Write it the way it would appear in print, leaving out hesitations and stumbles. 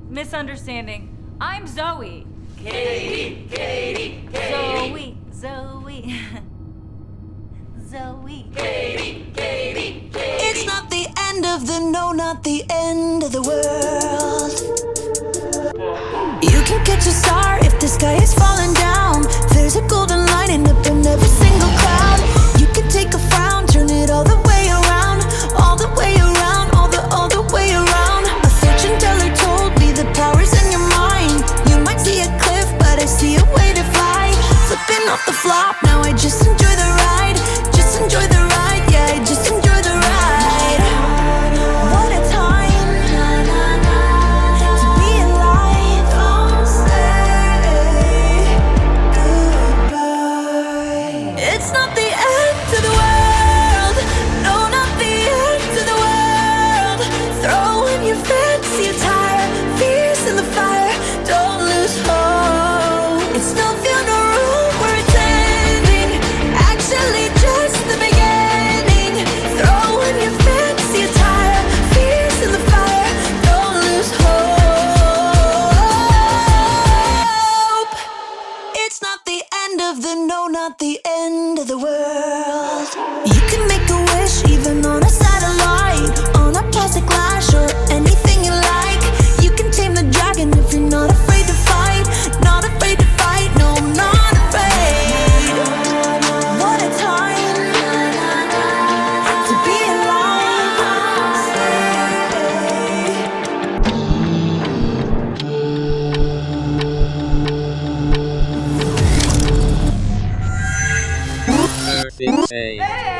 Misunderstanding. I'm Zoe. Katie. Zoe. Zoe. Katie. It's not the end of the no, not the end of the world. You can catch a star if the sky is falling down. There's a golden lining up in every single cloud. You can take a frown, turn it all the way around, all the way around, all the way around. A fortune teller told me the power's in your mind. You might see a cliff, but I see a way to fly. Flipping off the flop, now I just enjoy the ride. Just enjoy the ride, yeah, I just enjoy the ride. What a time to be alive. Don't say goodbye. It's not the end to the world. No, not the end to the world. Throw in your fancy attire, fierce in the fire. Don't lose hope. It's no funeral where it's ending. Actually, just the beginning. Throw in your fancy attire, fierce in the fire. Don't lose hope. It's not the end of the no, not the end of the world. You can make a wish even on a satellite, on a plastic lash or anything you like. You can tame the dragon if you're not afraid to fight. Not afraid to fight, no, I'm not afraid. What a time to be alive. Perfect.